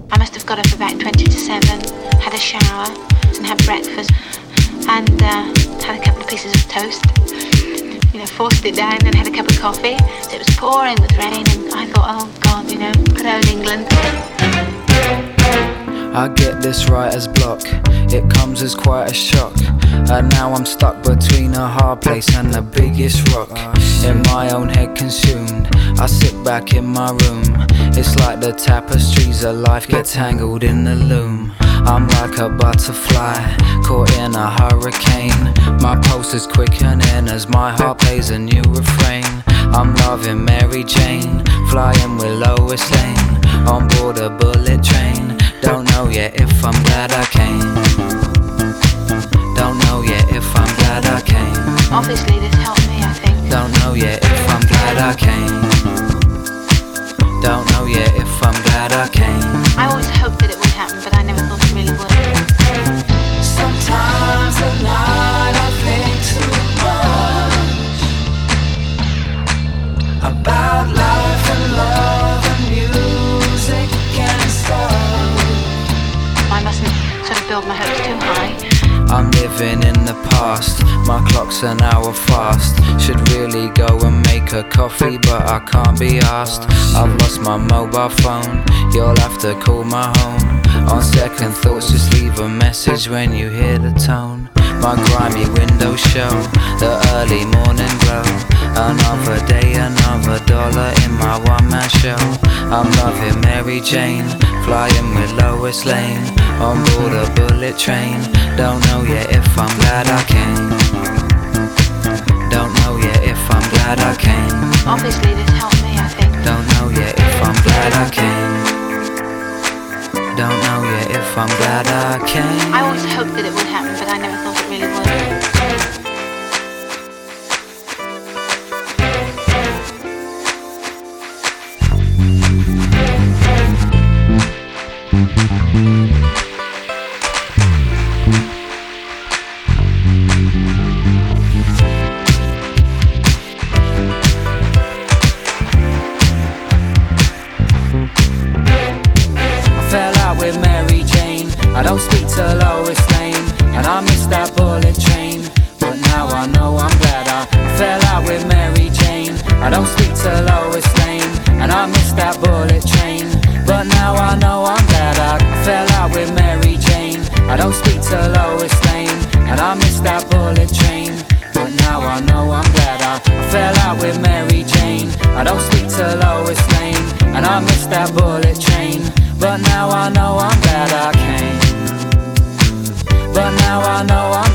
I must have got up about 20 to 7, had a shower and had breakfast and had a couple of pieces of toast. You know, forced it down and had a cup of coffee. So it was pouring with rain and I thought, oh God, you know, good old England. I get this writer's block, it comes as quite a shock. And now I'm stuck between a hard place and the biggest rock. In my own head consumed, I sit back in my room. It's like the tapestries of life get tangled in the loom. I'm like a butterfly, caught in a hurricane. My pulse is quickening as my heart plays a new refrain. I'm loving Mary Jane, flying with Lois Lane, on board a bullet train. Don't know yet if I'm glad I came. Don't know yet if I'm glad I came. Obviously this helped me, I think. Don't know yet if I'm glad I came. Don't know yet if I'm glad I came. I always hoped that it would happen, but I never thought it really would. Sometimes at night I think too much about life and love and music and stuff. I mustn't sort of build my hopes too high. I'm living in the past, my clock's an hour fast. Should really go and make a coffee, but I can't be asked. I've lost my mobile phone, you'll have to call my home. On second thoughts, just leave a message when you hear the tone. My grimy windows show the early morning glow. Another day, another dollar in my one-man show. I'm loving Mary Jane, flying with Lois Lane, on board a bullet train. Don't know yet if I'm glad I came. Don't know yet if I'm glad I came. Obviously this helped me, I think. Don't know yet if I'm glad I came. Don't know yet if I'm glad I came. I always hoped that it would happen, but I never thought it really would. With Mary Jane, I don't speak to Lois Lane, and I missed that bullet train. But now I know I'm glad I fell out with Mary Jane. I don't speak to Lois Lane, and I missed that bullet train. But now I know I'm glad I fell out with Mary Jane. I don't speak to Lois Lane, and I missed that bullet train. But now I know I'm glad I fell out with Mary Jane. I don't speak to Lois Lane, and I missed that bullet train. But now I know I'm glad I came. But now I know I'm